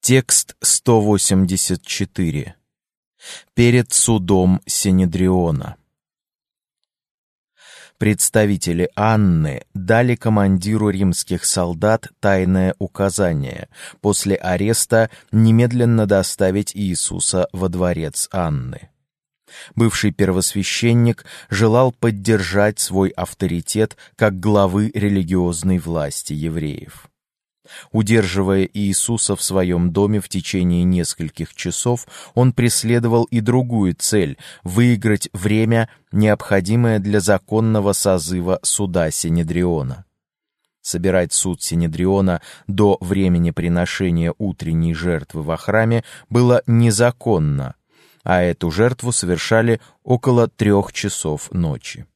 Текст 184. Перед судом Синедриона. Представители Анны дали командиру римских солдат тайное указание после ареста немедленно доставить Иисуса во дворец Анны. Бывший первосвященник желал поддержать свой авторитет как главы религиозной власти евреев. Удерживая Иисуса в своем доме в течение нескольких часов, он преследовал и другую цель — выиграть время, необходимое для законного созыва суда Синедриона. Собирать суд Синедриона до времени приношения утренней жертвы во храме было незаконно, а эту жертву совершали около 3 часов ночи.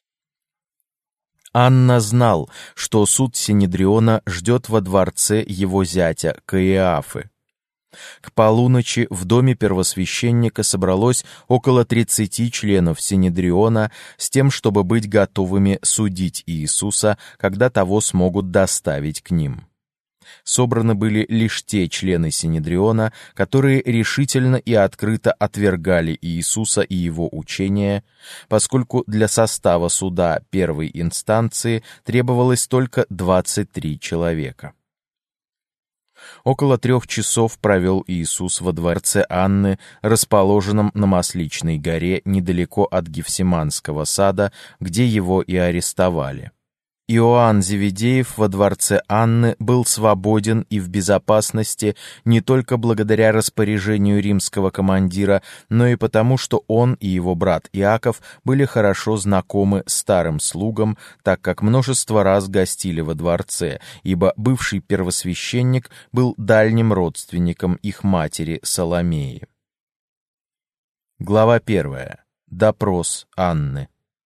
Анна знал, что суд Синедриона ждет во дворце его зятя Каиафы. К полуночи в доме первосвященника собралось около 30 членов Синедриона с тем, чтобы быть готовыми судить Иисуса, когда того смогут доставить к ним. Собраны были лишь те члены Синедриона, которые решительно и открыто отвергали Иисуса и его учение, поскольку для состава суда первой инстанции требовалось только 23 человека. Около 3 часов провел Иисус во дворце Анны, расположенном на Масличной горе недалеко от Гефсиманского сада, где его и арестовали. Иоанн Зеведеев во дворце Анны был свободен и в безопасности не только благодаря распоряжению римского командира, но и потому, что он и его брат Иаков были хорошо знакомы старым слугам, так как множество раз гостили во дворце, ибо бывший первосвященник был дальним родственником их матери Саломеи. Глава 1. Допрос Анны.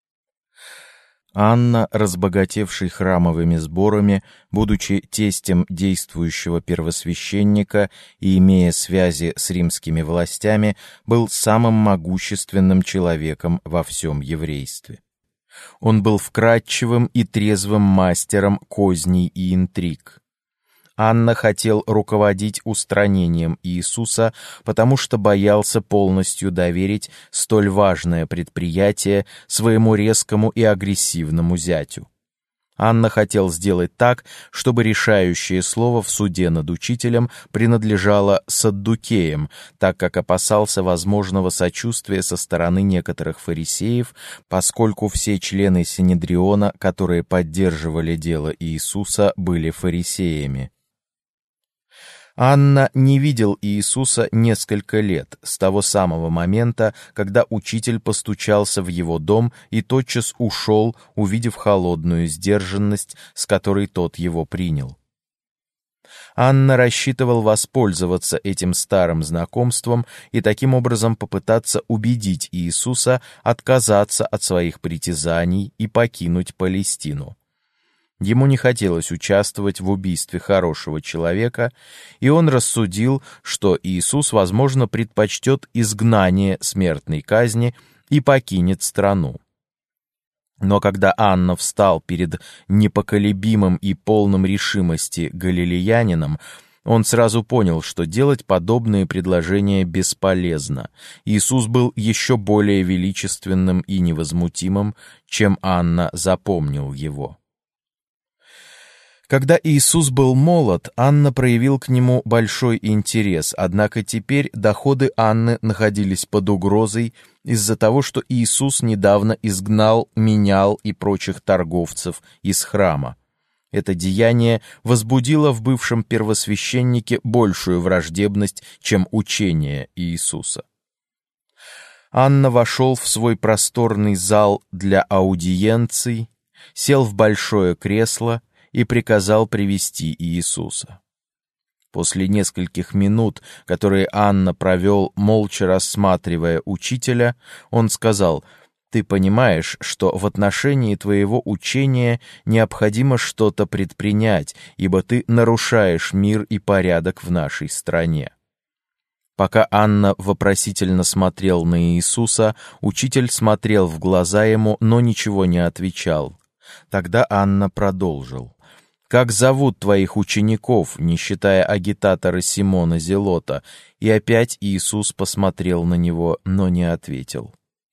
Анна, разбогатевший храмовыми сборами, будучи тестем действующего первосвященника и имея связи с римскими властями, был самым могущественным человеком во всем еврействе. Он был вкрадчивым и трезвым мастером козней и интриг. Анна хотел руководить устранением Иисуса, потому что боялся полностью доверить столь важное предприятие своему резкому и агрессивному зятю. Анна хотел сделать так, чтобы решающее слово в суде над учителем принадлежало саддукеям, так как опасался возможного сочувствия со стороны некоторых фарисеев, поскольку все члены Синедриона, которые поддерживали дело Иисуса, были фарисеями. Анна не видел Иисуса несколько лет, с того самого момента, когда учитель постучался в его дом и тотчас ушел, увидев холодную сдержанность, с которой тот его принял. Анна рассчитывал воспользоваться этим старым знакомством и таким образом попытаться убедить Иисуса отказаться от своих притязаний и покинуть Палестину. Ему не хотелось участвовать в убийстве хорошего человека, и он рассудил, что Иисус, возможно, предпочтет изгнание смертной казни и покинет страну. Но когда Анна встал перед непоколебимым и полным решимости галилеянином, он сразу понял, что делать подобные предложения бесполезно. Иисус был еще более величественным и невозмутимым, чем Анна запомнил его. Когда Иисус был молод, Анна проявил к нему большой интерес, однако теперь доходы Анны находились под угрозой из-за того, что Иисус недавно изгнал менял и прочих торговцев из храма. Это деяние возбудило в бывшем первосвященнике большую враждебность, чем учение Иисуса. Анна вошел в свой просторный зал для аудиенций, сел в большое кресло и приказал привести Иисуса. После нескольких минут, которые Анна провел, молча рассматривая учителя, он сказал: «Ты понимаешь, что в отношении твоего учения необходимо что-то предпринять, ибо ты нарушаешь мир и порядок в нашей стране». Пока Анна вопросительно смотрел на Иисуса, учитель смотрел в глаза ему, но ничего не отвечал. Тогда Анна продолжил: как зовут твоих учеников, не считая агитатора Симона Зелота?» И опять Иисус посмотрел на него, но не ответил.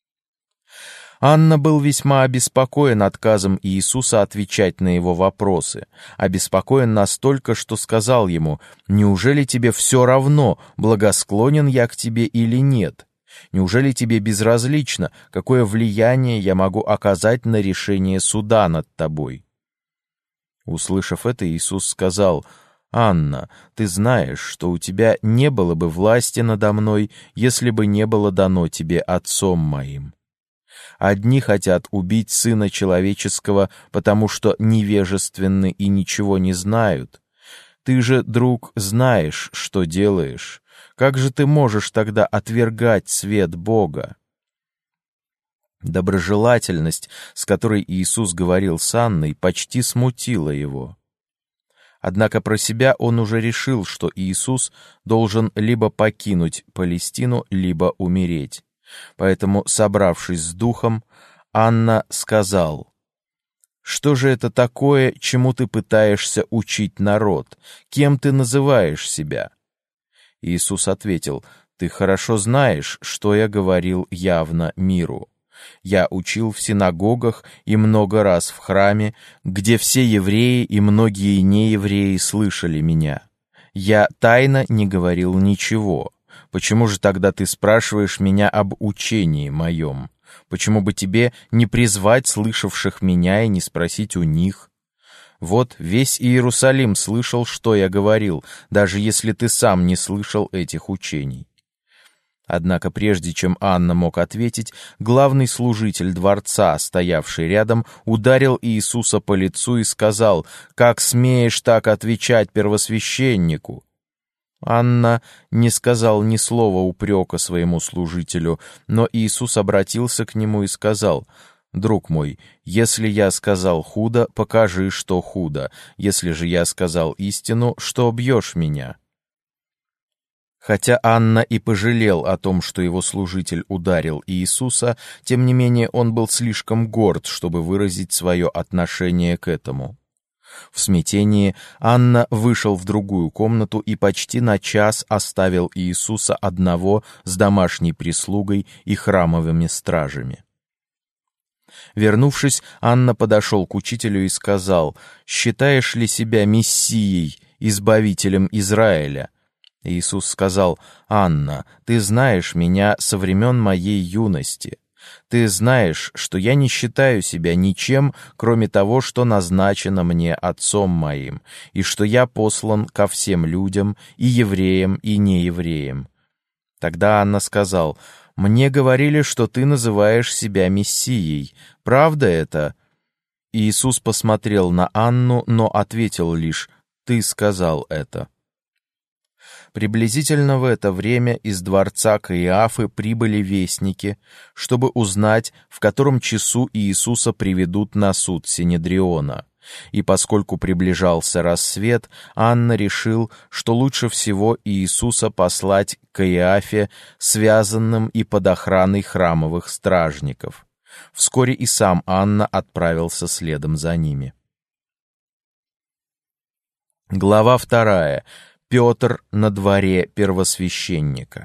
Анна был весьма обеспокоен отказом Иисуса отвечать на его вопросы, обеспокоен настолько, что сказал ему: «Неужели тебе все равно, благосклонен я к тебе или нет? Неужели тебе безразлично, какое влияние я могу оказать на решение суда над тобой?» Услышав это, Иисус сказал: «Анна, ты знаешь, что у тебя не было бы власти надо мной, если бы не было дано тебе Отцом моим. Одни хотят убить Сына Человеческого, потому что невежественны и ничего не знают. Ты же, друг, знаешь, что делаешь. Как же ты можешь тогда отвергать свет Бога?» Доброжелательность, с которой Иисус говорил с Анной, почти смутила его. Однако про себя он уже решил, что Иисус должен либо покинуть Палестину, либо умереть. Поэтому, собравшись с духом, Анна сказал: «Что же это такое, чему ты пытаешься учить народ? Кем ты называешь себя?» Иисус ответил: «Ты хорошо знаешь, что я говорил явно миру. Я учил в синагогах и много раз в храме, где все евреи и многие неевреи слышали меня. Я тайно не говорил ничего. Почему же тогда ты спрашиваешь меня об учении моем? Почему бы тебе не призвать слышавших меня и не спросить у них? Вот весь Иерусалим слышал, что я говорил, даже если ты сам не слышал этих учений». Однако прежде чем Анна мог ответить, главный служитель дворца, стоявший рядом, ударил Иисуса по лицу и сказал: «Как смеешь так отвечать первосвященнику?» Анна не сказал ни слова упрека своему служителю, но Иисус обратился к нему и сказал: «Друг мой, если я сказал худо, покажи, что худо. Если же я сказал истину, что бьешь меня?» Хотя Анна и пожалел о том, что его служитель ударил Иисуса, тем не менее он был слишком горд, чтобы выразить свое отношение к этому. В смятении Анна вышел в другую комнату и почти на час оставил Иисуса одного с домашней прислугой и храмовыми стражами. Вернувшись, Анна подошел к учителю и сказал: «Считаешь ли себя Мессией, избавителем Израиля?» Иисус сказал: «Анна, ты знаешь меня со времен моей юности. Ты знаешь, что я не считаю себя ничем, кроме того, что назначено мне Отцом моим, и что я послан ко всем людям, и евреям, и неевреям». Тогда Анна сказал: «Мне говорили, что ты называешь себя Мессией. Правда это?» Иисус посмотрел на Анну, но ответил лишь: «Ты сказал это». Приблизительно в это время из дворца Каиафы прибыли вестники, чтобы узнать, в котором часу Иисуса приведут на суд Синедриона. И поскольку приближался рассвет, Анна решил, что лучше всего Иисуса послать к Каиафе, связанным и под охраной храмовых стражников. Вскоре и сам Анна отправился следом за ними. Глава 2. Петр на дворе первосвященника.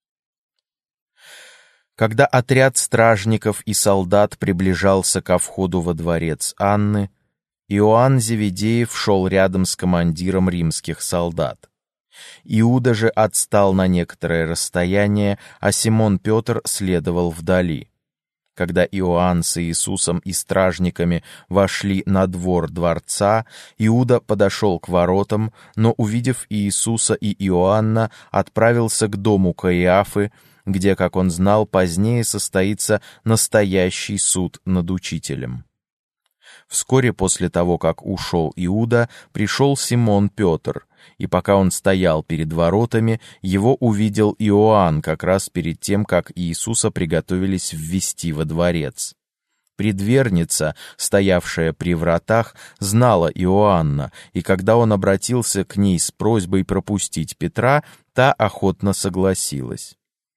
Когда отряд стражников и солдат приближался ко входу во дворец Анны, Иоанн Зеведеев шел рядом с командиром римских солдат. Иуда же отстал на некоторое расстояние, а Симон Петр следовал вдали. Когда Иоанн с Иисусом и стражниками вошли на двор дворца, Иуда подошел к воротам, но, увидев Иисуса и Иоанна, отправился к дому Каиафы, где, как он знал, позднее состоится настоящий суд над учителем. Вскоре после того, как ушел Иуда, пришел Симон Петр, и пока он стоял перед воротами, его увидел Иоанн как раз перед тем, как Иисуса приготовились ввести во дворец. Предверница, стоявшая при вратах, знала Иоанна, и когда он обратился к ней с просьбой пропустить Петра, та охотно согласилась.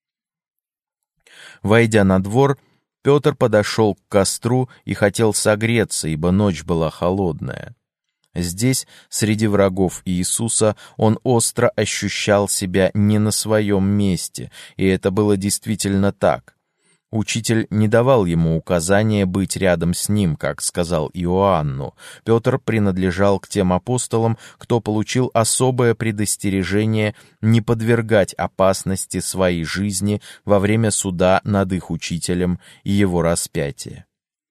Войдя на двор, Петр подошел к костру и хотел согреться, ибо ночь была холодная. Здесь, среди врагов Иисуса, он остро ощущал себя не на своем месте, и это было действительно так. Учитель не давал ему указания быть рядом с ним, как сказал Иоанну. Петр принадлежал к тем апостолам, кто получил особое предостережение не подвергать опасности своей жизни во время суда над их учителем и его распятия.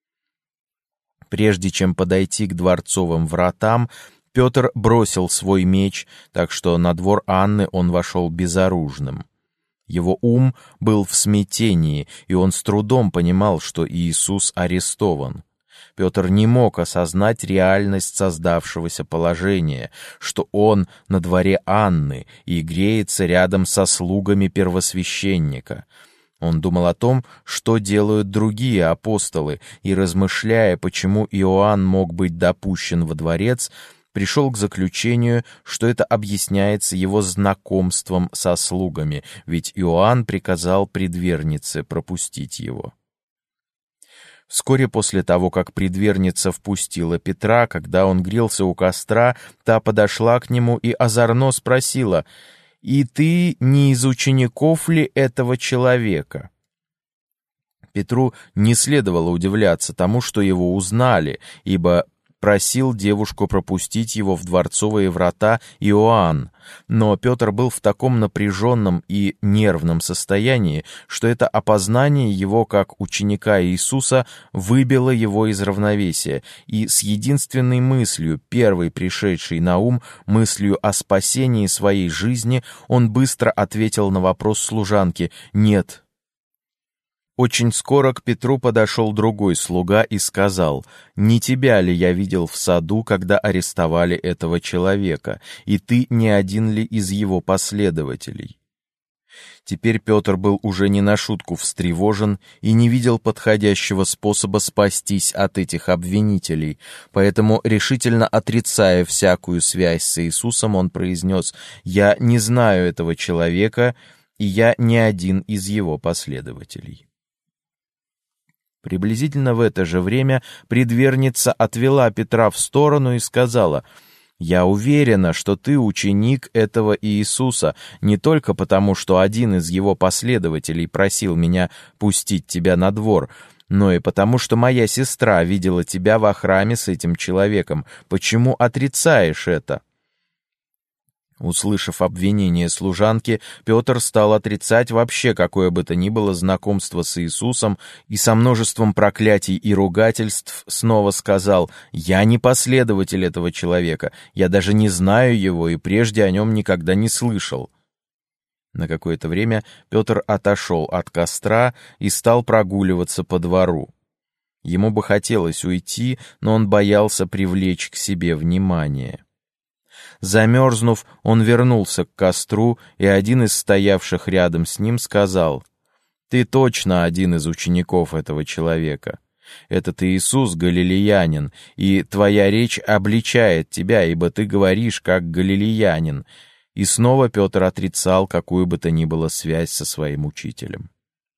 Прежде чем подойти к дворцовым вратам, Петр бросил свой меч, так что на двор Анны он вошел безоружным. Его ум был в смятении, и он с трудом понимал, что Иисус арестован. Петр не мог осознать реальность создавшегося положения, что он на дворе Анны и греется рядом со слугами первосвященника. Он думал о том, что делают другие апостолы, и, размышляя, почему Иоанн мог быть допущен во дворец, пришел к заключению, что это объясняется его знакомством со слугами, ведь Иоанн приказал предвернице пропустить его. Вскоре после того, как предверница впустила Петра, когда он грелся у костра, та подошла к нему и озорно спросила: «И ты не из учеников ли этого человека?» Петру не следовало удивляться тому, что его узнали, ибо просил девушку пропустить его в дворцовые врата Иоанн, но Петр был в таком напряженном и нервном состоянии, что это опознание его как ученика Иисуса выбило его из равновесия, и с единственной мыслью, первой пришедшей на ум, мыслью о спасении своей жизни, он быстро ответил на вопрос служанки: «Нет». Очень скоро к Петру подошел другой слуга и сказал: «Не тебя ли я видел в саду, когда арестовали этого человека, и ты не один ли из его последователей?» Теперь Петр был уже не на шутку встревожен и не видел подходящего способа спастись от этих обвинителей, поэтому, решительно отрицая всякую связь с Иисусом, он произнес: «Я не знаю этого человека, и я не один из его последователей». Приблизительно в это же время предверница отвела Петра в сторону и сказала: «Я уверена, что ты ученик этого Иисуса, не только потому, что один из его последователей просил меня пустить тебя на двор, но и потому, что моя сестра видела тебя во храме с этим человеком. Почему отрицаешь это?» Услышав обвинение служанки, Петр стал отрицать вообще какое бы то ни было знакомство с Иисусом и со множеством проклятий и ругательств снова сказал: «Я не последователь этого человека, я даже не знаю его и прежде о нем никогда не слышал». На какое-то время Петр отошел от костра и стал прогуливаться по двору. Ему бы хотелось уйти, но он боялся привлечь к себе внимание. Замерзнув, он вернулся к костру, и один из стоявших рядом с ним сказал: «Ты точно один из учеников этого человека. Этот Иисус галилеянин, и твоя речь обличает тебя, ибо ты говоришь как галилеянин». И снова Петр отрицал какую бы то ни было связь со своим учителем.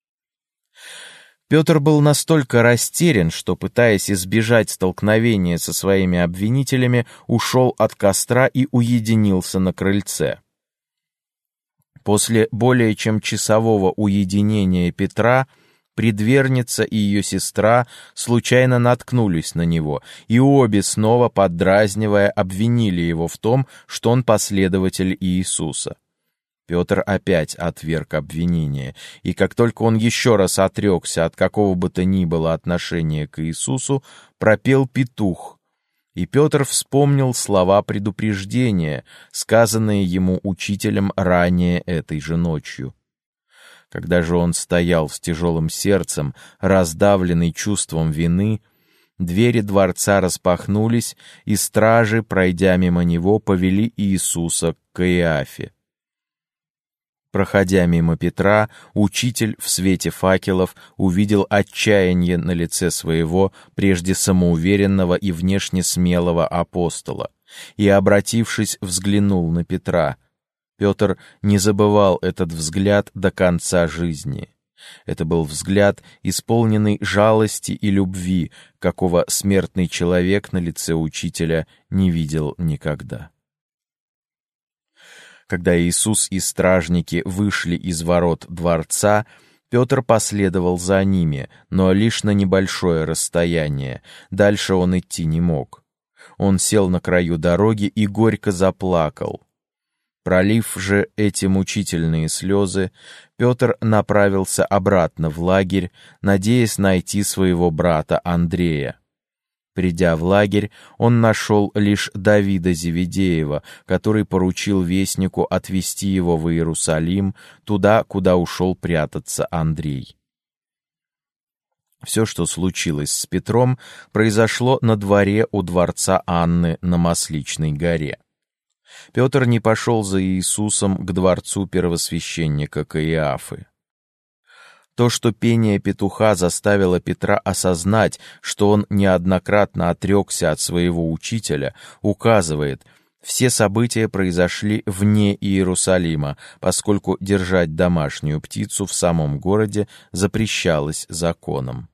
Петр был настолько растерян, что, пытаясь избежать столкновения со своими обвинителями, ушел от костра и уединился на крыльце. После более чем часового уединения Петра предверница и ее сестра случайно наткнулись на него, и обе, снова поддразнивая, обвинили его в том, что он последователь Иисуса. Петр опять отверг обвинение, и как только он еще раз отрекся от какого бы то ни было отношения к Иисусу, пропел петух, и Петр вспомнил слова предупреждения, сказанные ему учителем ранее этой же ночью. Когда же он стоял с тяжелым сердцем, раздавленный чувством вины, двери дворца распахнулись, и стражи, пройдя мимо него, повели Иисуса к Каиафе. Проходя мимо Петра, учитель в свете факелов увидел отчаяние на лице своего, прежде самоуверенного и внешне смелого апостола, и, обратившись, взглянул на Петра. Петр не забывал этот взгляд до конца жизни. Это был взгляд, исполненный жалости и любви, какого смертный человек на лице учителя не видел никогда. Когда Иисус и стражники вышли из ворот дворца, Петр последовал за ними, но лишь на небольшое расстояние, дальше он идти не мог. Он сел на краю дороги и горько заплакал. Пролив же эти мучительные слезы, Петр направился обратно в лагерь, надеясь найти своего брата Андрея. Придя в лагерь, он нашел лишь Давида Зеведеева, который поручил вестнику отвезти его в Иерусалим, туда, куда ушел прятаться Андрей. Все, что случилось с Петром, произошло на дворе у дворца Анны на Масличной горе. Петр не пошел за Иисусом к дворцу первосвященника Каиафы. То, что пение петуха заставило Петра осознать, что он неоднократно отрекся от своего учителя, указывает, все события произошли вне Иерусалима, поскольку держать домашнюю птицу в самом городе запрещалось законом.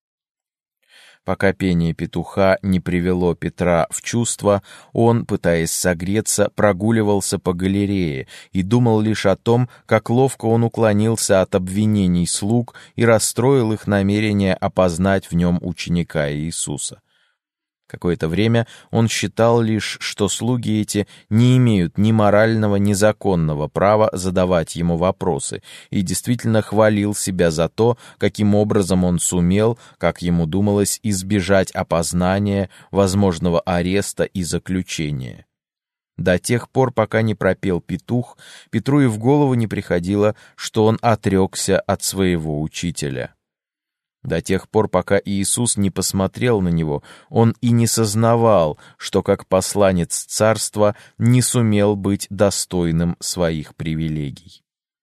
Пока пение петуха не привело Петра в чувство, он, пытаясь согреться, прогуливался по галерее и думал лишь о том, как ловко он уклонился от обвинений слуг и расстроил их намерение опознать в нем ученика Иисуса. Какое-то время он считал лишь, что слуги эти не имеют ни морального, ни законного права задавать ему вопросы, и действительно хвалил себя за то, каким образом он сумел, как ему думалось, избежать опознания, возможного ареста и заключения. До тех пор, пока не пропел петух, Петру и в голову не приходило, что он отрекся от своего учителя. До тех пор, пока Иисус не посмотрел на него, он и не сознавал, что как посланец царства не сумел быть достойным своих привилегий.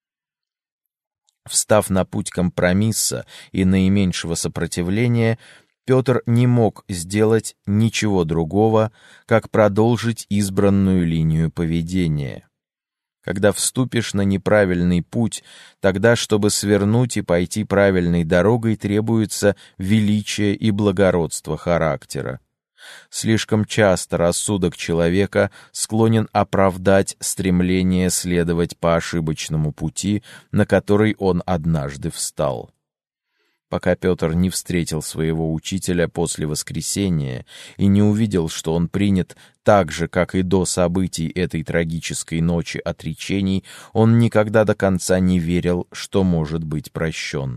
Встав на путь компромисса и наименьшего сопротивления, Петр не мог сделать ничего другого, как продолжить избранную линию поведения. Когда вступишь на неправильный путь, тогда, чтобы свернуть и пойти правильной дорогой, требуется величие и благородство характера. Слишком часто рассудок человека склонен оправдать стремление следовать по ошибочному пути, на который он однажды встал. Пока Петр не встретил своего учителя после воскресения и не увидел, что он принят так же, как и до событий этой трагической ночи отречений, он никогда до конца не верил, что может быть прощен.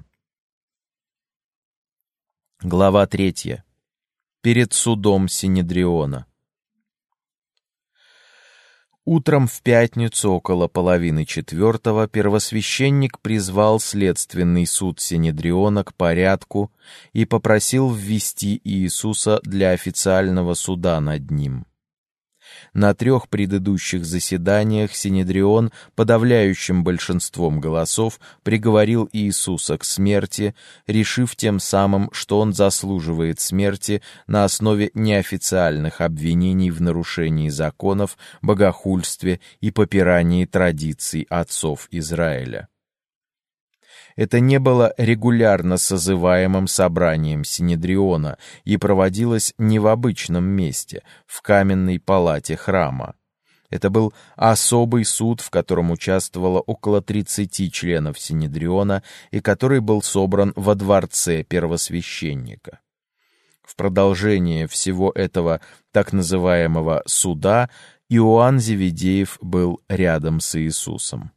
Глава 3. Перед судом Синедриона. Утром в пятницу около 3:30 первосвященник призвал следственный суд Синедриона к порядку и попросил ввести Иисуса для официального суда над ним. На 3 предыдущих заседаниях Синедрион подавляющим большинством голосов приговорил Иисуса к смерти, решив тем самым, что он заслуживает смерти на основе неофициальных обвинений в нарушении законов, богохульстве и попирании традиций отцов Израиля. Это не было регулярно созываемым собранием Синедриона и проводилось не в обычном месте, в каменной палате храма. Это был особый суд, в котором участвовало около 30 членов Синедриона и который был собран во дворце первосвященника. В продолжение всего этого так называемого суда Иоанн Зеведеев был рядом с Иисусом.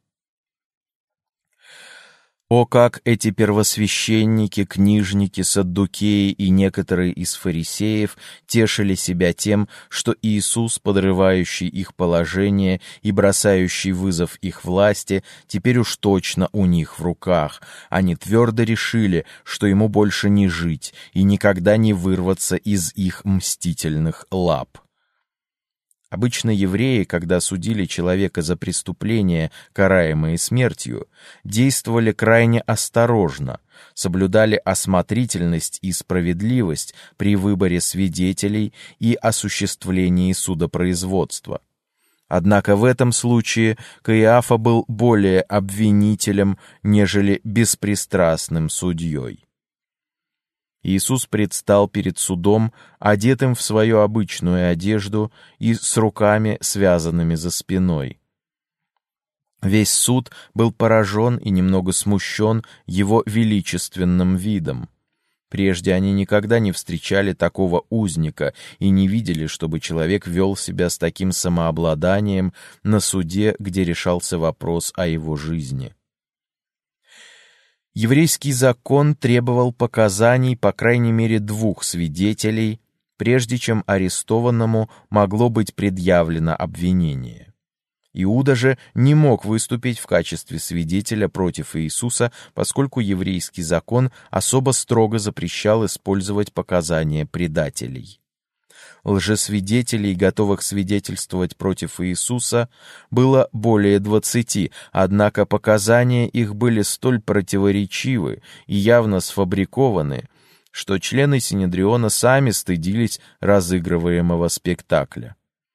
О, как эти первосвященники, книжники, саддукеи и некоторые из фарисеев тешили себя тем, что Иисус, подрывающий их положение и бросающий вызов их власти, теперь уж точно у них в руках. Они твердо решили, что ему больше не жить и никогда не вырваться из их мстительных лап. Обычно евреи, когда судили человека за преступления, караемые смертью, действовали крайне осторожно, соблюдали осмотрительность и справедливость при выборе свидетелей и осуществлении судопроизводства. Однако в этом случае Каиафа был более обвинителем, нежели беспристрастным судьей. Иисус предстал перед судом, одетым в свою обычную одежду и с руками, связанными за спиной. Весь суд был поражен и немного смущен его величественным видом. Прежде они никогда не встречали такого узника и не видели, чтобы человек вел себя с таким самообладанием на суде, где решался вопрос о его жизни. Еврейский закон требовал показаний по крайней мере 2 свидетелей, прежде чем арестованному могло быть предъявлено обвинение. Иуда же не мог выступить в качестве свидетеля против Иисуса, поскольку еврейский закон особо строго запрещал использовать показания предателей. Лжесвидетелей, готовых свидетельствовать против Иисуса, было более 20, однако показания их были столь противоречивы и явно сфабрикованы, что члены Синедриона сами стыдились разыгрываемого спектакля.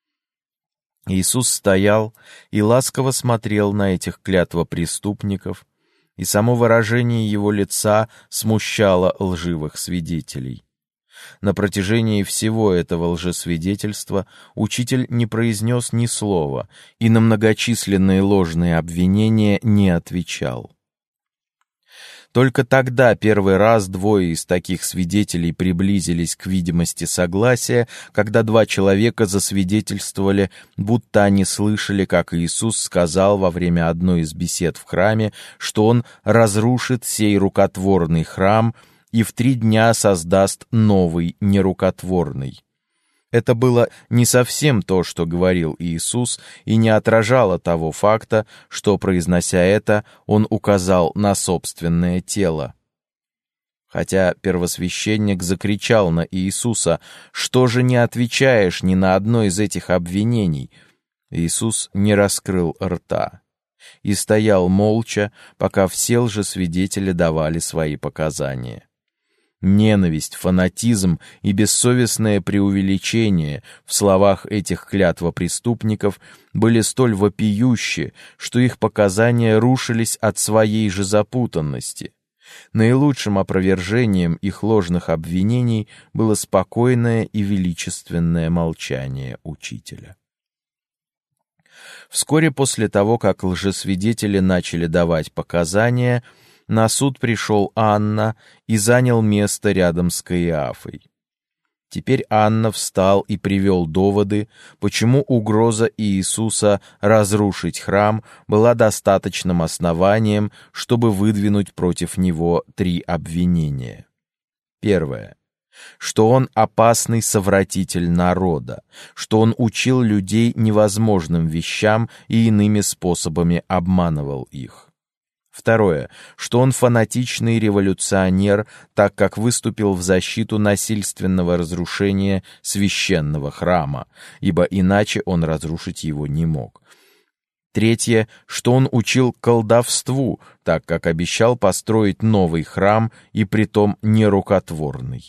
Иисус стоял и ласково смотрел на этих клятвопреступников, и само выражение его лица смущало лживых свидетелей. На протяжении всего этого лжесвидетельства учитель не произнес ни слова и на многочисленные ложные обвинения не отвечал. Только тогда первый раз 2 из таких свидетелей приблизились к видимости согласия, когда 2 человека засвидетельствовали, будто они слышали, как Иисус сказал во время одной из бесед в храме, что Он разрушит сей рукотворный храм и в 3 дня создаст новый нерукотворный. Это было не совсем то, что говорил Иисус, и не отражало того факта, что, произнося это, Он указал на собственное тело. Хотя первосвященник закричал на Иисуса: «Что же не отвечаешь ни на одно из этих обвинений?» Иисус не раскрыл рта и стоял молча, пока все лжесвидетели давали свои показания. Ненависть, фанатизм и бессовестное преувеличение в словах этих клятвопреступников были столь вопиющи, что их показания рушились от своей же запутанности. Наилучшим опровержением их ложных обвинений было спокойное и величественное молчание учителя. Вскоре после того, как лжесвидетели начали давать показания, на суд пришел Анна и занял место рядом с Каиафой. Теперь Анна встал и привел доводы, почему угроза Иисуса разрушить храм была достаточным основанием, чтобы выдвинуть против него 3 обвинения. Первое. Что он опасный совратитель народа, что он учил людей невозможным вещам и иными способами обманывал их. Второе, что он фанатичный революционер, так как выступил в защиту насильственного разрушения священного храма, ибо иначе он разрушить его не мог. Третье, что он учил колдовству, так как обещал построить новый храм, и притом нерукотворный.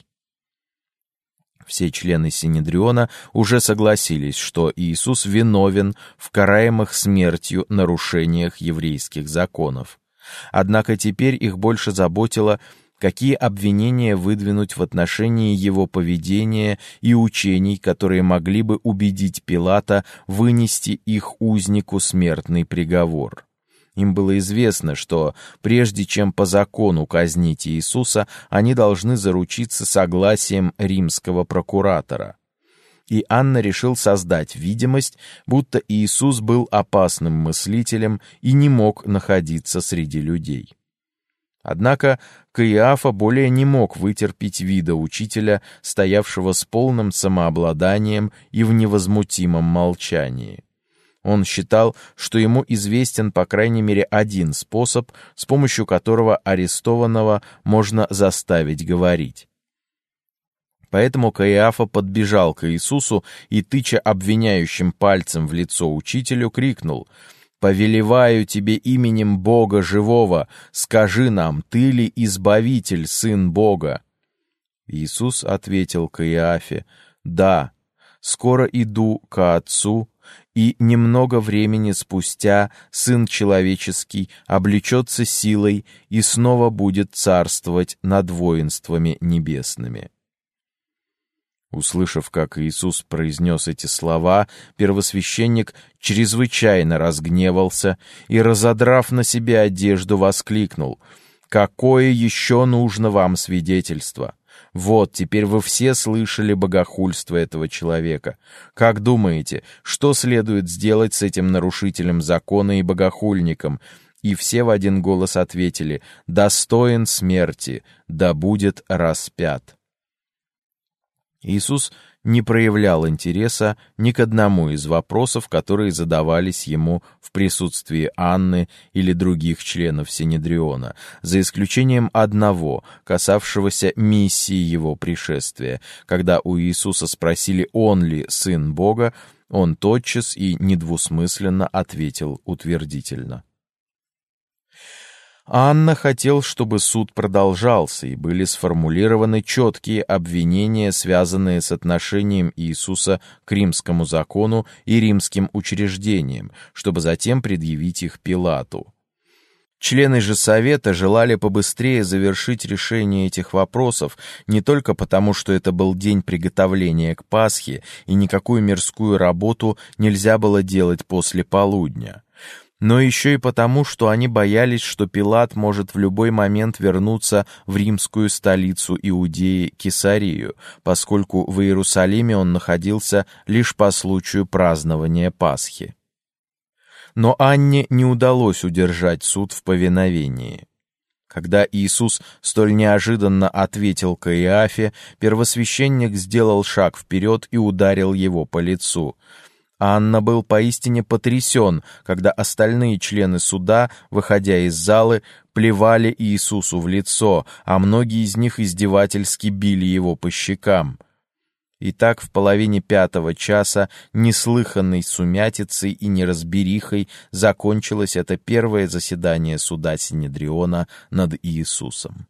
Все члены Синедриона уже согласились, что Иисус виновен в караемых смертью нарушениях еврейских законов. Однако теперь их больше заботило, какие обвинения выдвинуть в отношении его поведения и учений, которые могли бы убедить Пилата вынести их узнику смертный приговор. Им было известно, что прежде чем по закону казнить Иисуса, они должны заручиться согласием римского прокуратора. И Анна решил создать видимость, будто Иисус был опасным мыслителем и не мог находиться среди людей. Однако Каиафа более не мог вытерпеть вида учителя, стоявшего с полным самообладанием и в невозмутимом молчании. Он считал, что ему известен по крайней мере один способ, с помощью которого арестованного можно заставить говорить. Поэтому Каиафа подбежал к Иисусу и, тыча обвиняющим пальцем в лицо учителю, крикнул: «Повелеваю тебе именем Бога живого, скажи нам, ты ли Избавитель, Сын Бога?» Иисус ответил Каиафе: «Да, скоро иду ко Отцу, и немного времени спустя Сын Человеческий облечется силой и снова будет царствовать над воинствами небесными». Услышав, как Иисус произнес эти слова, первосвященник чрезвычайно разгневался и, разодрав на себе одежду, воскликнул: «Какое еще нужно вам свидетельство? Вот, теперь вы все слышали богохульство этого человека. Как думаете, что следует сделать с этим нарушителем закона и богохульником?» И все в один голос ответили: «Достоин смерти, да будет распят». Иисус не проявлял интереса ни к одному из вопросов, которые задавались ему в присутствии Анны или других членов Синедриона, за исключением одного, касавшегося миссии его пришествия. Когда у Иисуса спросили, он ли Сын Бога, он тотчас и недвусмысленно ответил утвердительно. Анна хотел, чтобы суд продолжался, и были сформулированы четкие обвинения, связанные с отношением Иисуса к римскому закону и римским учреждениям, чтобы затем предъявить их Пилату. Члены же Совета желали побыстрее завершить решение этих вопросов, не только потому, что это был день приготовления к Пасхе, и никакую мирскую работу нельзя было делать после полудня, но еще и потому, что они боялись, что Пилат может в любой момент вернуться в римскую столицу Иудеи Кесарию, поскольку в Иерусалиме он находился лишь по случаю празднования Пасхи. Но Анне не удалось удержать суд в повиновении. Когда Иисус столь неожиданно ответил Каиафе, первосвященник сделал шаг вперед и ударил его по лицу. Анна был поистине потрясен, когда остальные члены суда, выходя из залы, плевали Иисусу в лицо, а многие из них издевательски били его по щекам. И так в половине 5-го часа неслыханной сумятицей и неразберихой закончилось это первое заседание суда Синедриона над Иисусом.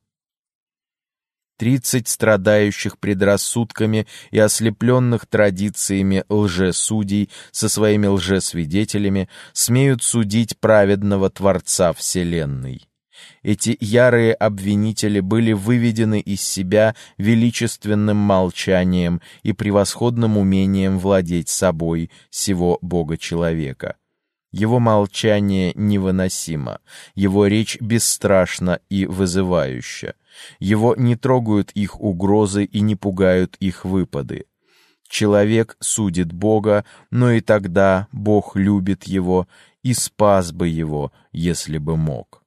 30 страдающих предрассудками и ослепленных традициями лжесудей со своими лжесвидетелями смеют судить праведного Творца Вселенной. Эти ярые обвинители были выведены из себя величественным молчанием и превосходным умением владеть собой сего Бога-человека. Его молчание невыносимо, его речь бесстрашна и вызывающа. Его не трогают их угрозы и не пугают их выпады. Человек судит Бога, но и тогда Бог любит его и спас бы его, если бы мог.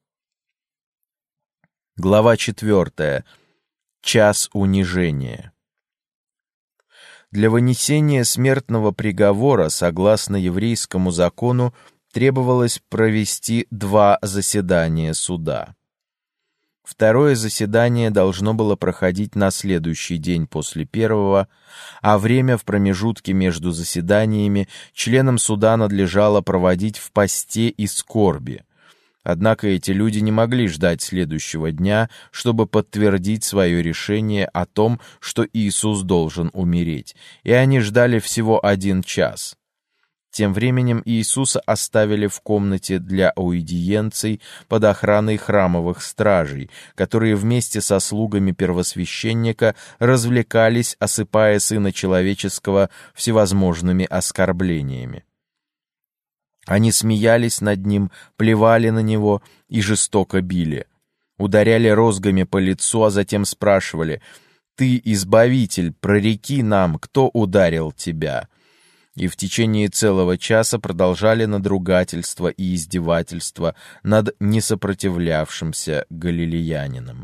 Глава 4. Час унижения. Для вынесения смертного приговора, согласно еврейскому закону, требовалось провести 2 заседания суда. Второе заседание должно было проходить на следующий день после первого, а время в промежутке между заседаниями членам суда надлежало проводить в посте и скорби. Однако эти люди не могли ждать следующего дня, чтобы подтвердить свое решение о том, что Иисус должен умереть, и они ждали всего 1 час. Тем временем Иисуса оставили в комнате для аудиенций под охраной храмовых стражей, которые вместе со слугами первосвященника развлекались, осыпая Сына Человеческого всевозможными оскорблениями. Они смеялись над ним, плевали на него и жестоко били. Ударяли розгами по лицу, а затем спрашивали: «Ты, Избавитель, прореки нам, кто ударил тебя?» И в течение целого часа продолжали надругательство и издевательство над несопротивлявшимся галилеянином.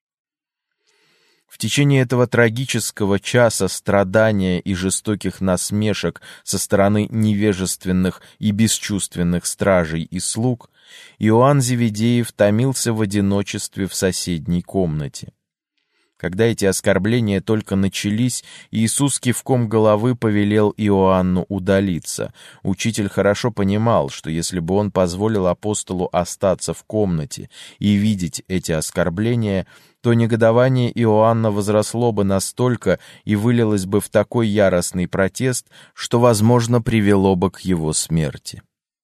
В течение этого трагического часа страдания и жестоких насмешек со стороны невежественных и бесчувственных стражей и слуг Иоанн Зеведеев томился в одиночестве в соседней комнате. Когда эти оскорбления только начались, Иисус кивком головы повелел Иоанну удалиться. Учитель хорошо понимал, что если бы он позволил апостолу остаться в комнате и видеть эти оскорбления, то негодование Иоанна возросло бы настолько и вылилось бы в такой яростный протест, что, возможно, привело бы к его смерти.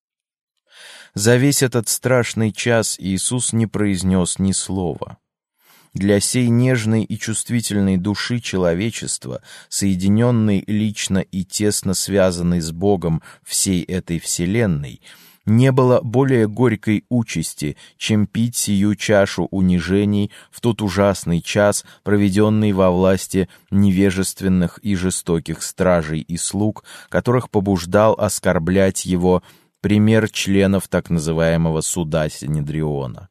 За весь этот страшный час Иисус не произнес ни слова. Для сей нежной и чувствительной души человечества, соединенной лично и тесно связанной с Богом всей этой вселенной, не было более горькой участи, чем пить сию чашу унижений в тот ужасный час, проведенный во власти невежественных и жестоких стражей и слуг, которых побуждал оскорблять его пример членов так называемого суда Синедриона.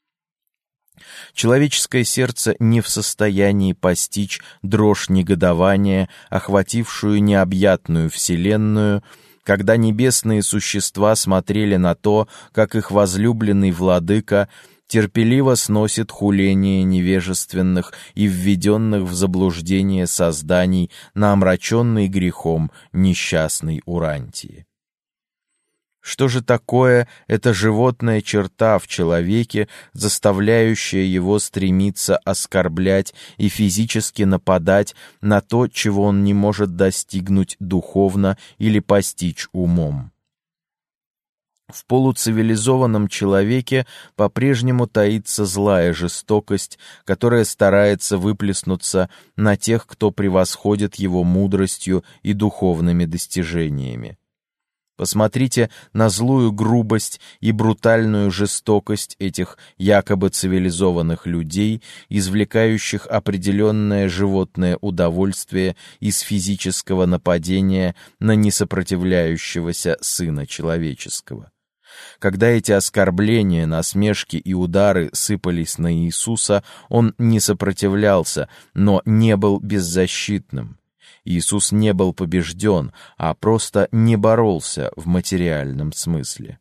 Человеческое сердце не в состоянии постичь дрожь негодования, охватившую необъятную вселенную, когда небесные существа смотрели на то, как их возлюбленный владыка терпеливо сносит хуление невежественных и введенных в заблуждение созданий на омраченной грехом несчастной Урантии. Что же такое эта животная черта в человеке, заставляющая его стремиться оскорблять и физически нападать на то, чего он не может достигнуть духовно или постичь умом? В полуцивилизованном человеке по-прежнему таится злая жестокость, которая старается выплеснуться на тех, кто превосходит его мудростью и духовными достижениями. Посмотрите на злую грубость и брутальную жестокость этих якобы цивилизованных людей, извлекающих определенное животное удовольствие из физического нападения на несопротивляющегося Сына Человеческого. Когда эти оскорбления, насмешки и удары сыпались на Иисуса, он не сопротивлялся, но не был беззащитным. Иисус не был побежден, а просто не боролся в материальном смысле.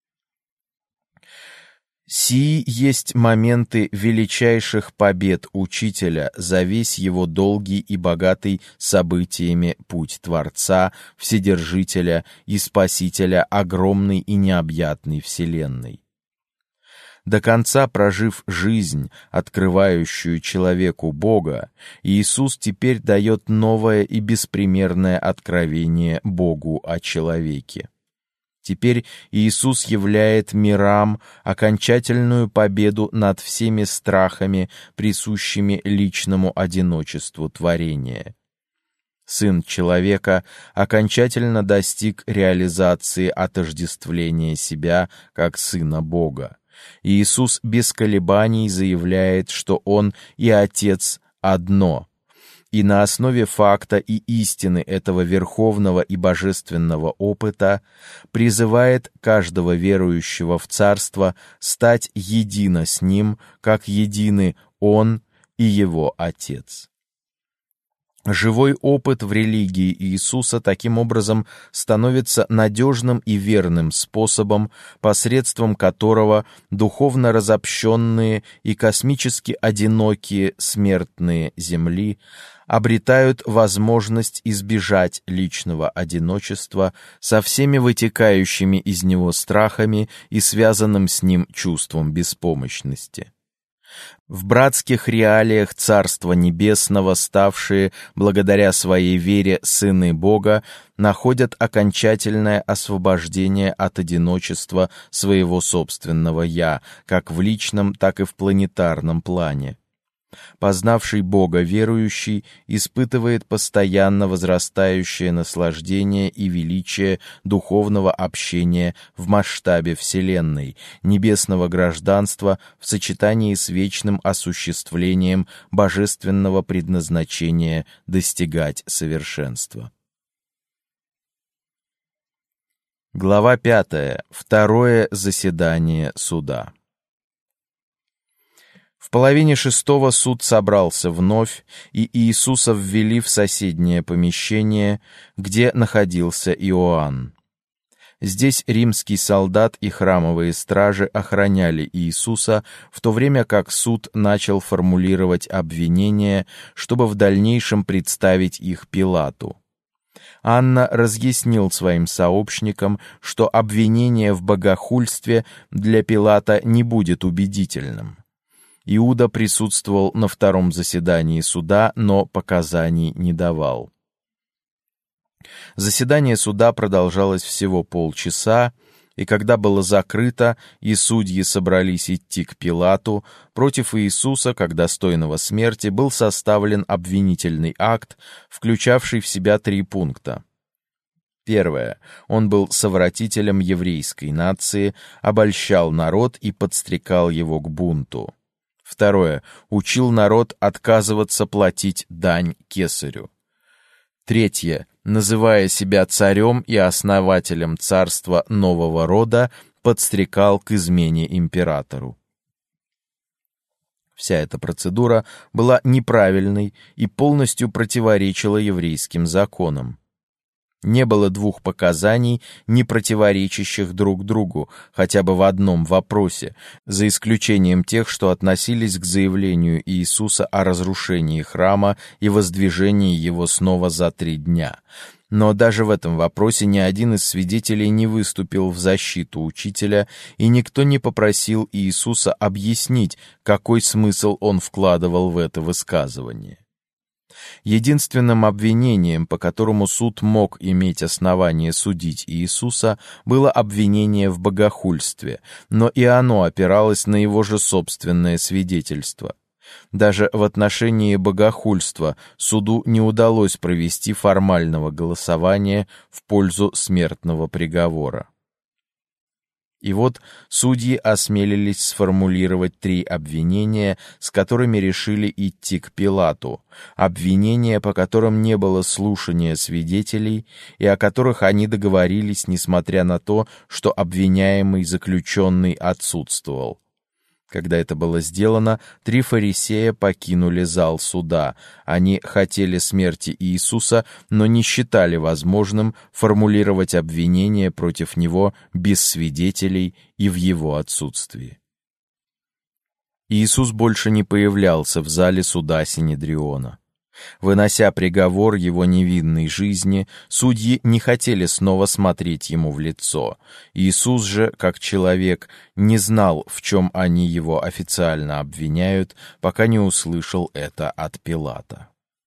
Сии есть моменты величайших побед Учителя за весь его долгий и богатый событиями путь Творца, Вседержителя и Спасителя огромной и необъятной вселенной. До конца прожив жизнь, открывающую человеку Бога, Иисус теперь дает новое и беспримерное откровение Богу о человеке. Теперь Иисус являет мирам окончательную победу над всеми страхами, присущими личному одиночеству творения. Сын человека окончательно достиг реализации отождествления себя как Сына Бога. Иисус без колебаний заявляет, что Он и Отец одно, и на основе факта и истины этого верховного и божественного опыта призывает каждого верующего в Царство стать едино с Ним, как едины Он и Его Отец. Живой опыт в религии Иисуса таким образом становится надежным и верным способом, посредством которого духовно разобщенные и космически одинокие смертные земли обретают возможность избежать личного одиночества со всеми вытекающими из него страхами и связанным с ним чувством беспомощности. В братских реалиях Царства Небесного, ставшие благодаря своей вере сыны Бога, находят окончательное освобождение от одиночества своего собственного «я», как в личном, так и в планетарном плане. Познавший Бога верующий испытывает постоянно возрастающее наслаждение и величие духовного общения в масштабе Вселенной, небесного гражданства в сочетании с вечным осуществлением божественного предназначения достигать совершенства. Глава 5. Второе заседание суда. В половине шестого суд собрался вновь, и Иисуса ввели в соседнее помещение, где находился Иоанн. Здесь римский солдат и храмовые стражи охраняли Иисуса, в то время как суд начал формулировать обвинения, чтобы в дальнейшем представить их Пилату. Анна разъяснил своим сообщникам, что обвинение в богохульстве для Пилата не будет убедительным. Иуда присутствовал на втором заседании суда, но показаний не давал. Заседание суда продолжалось всего полчаса, и когда было закрыто, и судьи собрались идти к Пилату, против Иисуса, как достойного смерти, был составлен обвинительный акт, включавший в себя 3 пункта. Первое. Он был совратителем еврейской нации, обольщал народ и подстрекал его к бунту. Второе. Учил народ отказываться платить дань кесарю. Третье. Называя себя царем и основателем царства нового рода, подстрекал к измене императору. Вся эта процедура была неправильной и полностью противоречила еврейским законам. Не было 2 показаний, не противоречащих друг другу, хотя бы в одном вопросе, за исключением тех, что относились к заявлению Иисуса о разрушении храма и воздвижении его снова за 3 дня. Но даже в этом вопросе ни один из свидетелей не выступил в защиту учителя, и никто не попросил Иисуса объяснить, какой смысл он вкладывал в это высказывание. Единственным обвинением, по которому суд мог иметь основание судить Иисуса, было обвинение в богохульстве, но и оно опиралось на его же собственное свидетельство. Даже в отношении богохульства суду не удалось провести формального голосования в пользу смертного приговора. И вот судьи осмелились сформулировать 3 обвинения, с которыми решили идти к Пилату, обвинения, по которым не было слушания свидетелей и о которых они договорились, несмотря на то, что обвиняемый заключенный отсутствовал. Когда это было сделано, 3 фарисея покинули зал суда. Они хотели смерти Иисуса, но не считали возможным формулировать обвинение против него без свидетелей и в его отсутствии. Иисус больше не появлялся в зале суда Синедриона. Вынося приговор его невинной жизни, судьи не хотели снова смотреть ему в лицо. Иисус же, как человек, не знал, в чем они его официально обвиняют, пока не услышал это от Пилата.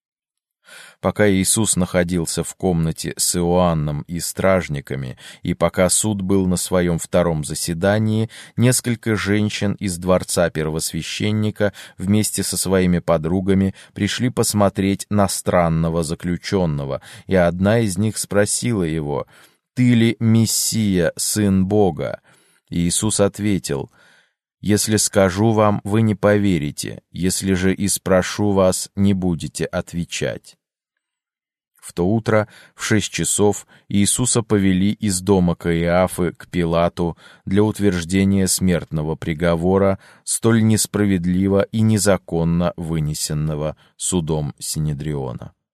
Пока Иисус находился в комнате с Иоанном и стражниками, и пока суд был на своем втором заседании, несколько женщин из дворца первосвященника вместе со своими подругами пришли посмотреть на странного заключенного, и одна из них спросила его: «Ты ли Мессия, Сын Бога?» И Иисус ответил: «Если скажу вам, вы не поверите, если же и спрошу вас, не будете отвечать». В то утро в 6 часов Иисуса повели из дома Каиафы к Пилату для утверждения смертного приговора, столь несправедливо и незаконно вынесенного судом Синедриона.